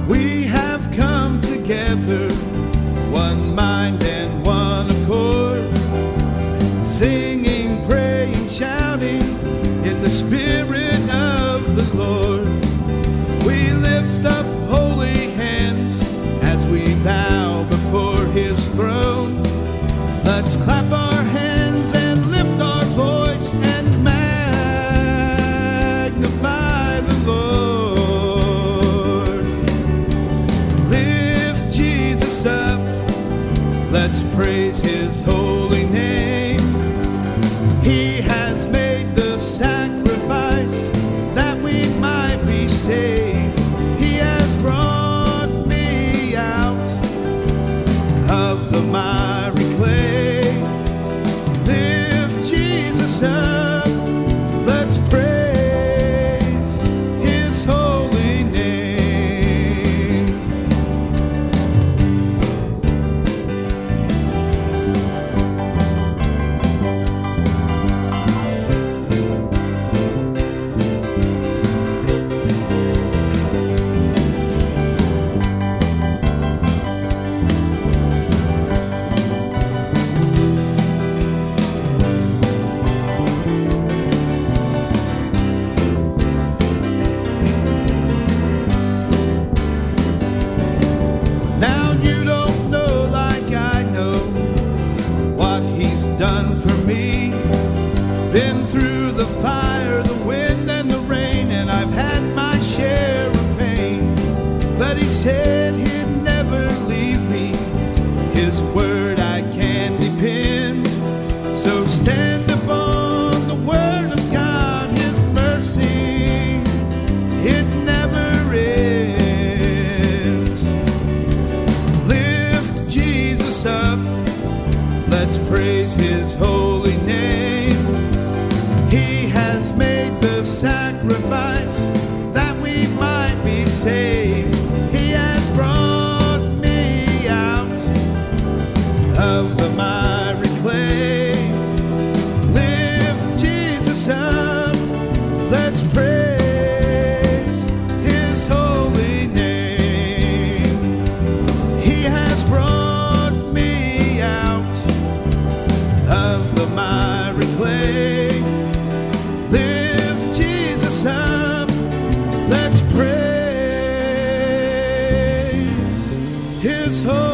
We have come together, one mind and one accord, singing, praying, shouting in the Spirit of the Lord. We lift up holy hands as we bow before His throne. Let's clap our hands and lift our voice and magnify the Lord. Lift Jesus up, let's praise His holy name. He has made the sacrifice that we might be saved. He has brought me out of the miry clay. Lift Jesus up, let's praise His holy name. Now you don't know like I know what He's done for me. Been through the fire, the wind, and the rain, and I've had my share of pain. But He said He'd never leave me. His word I can depend. So stand upon the word of God. His mercy, it never ends. Lift Jesus up, let's praise His holy name. He has made the sacrifice that we might be saved. He has brought me out of the miry clay. Lift Jesus up, let's praise His holy name. He has brought me out of the miry clay. Lift Jesus up, let's praise His holy name.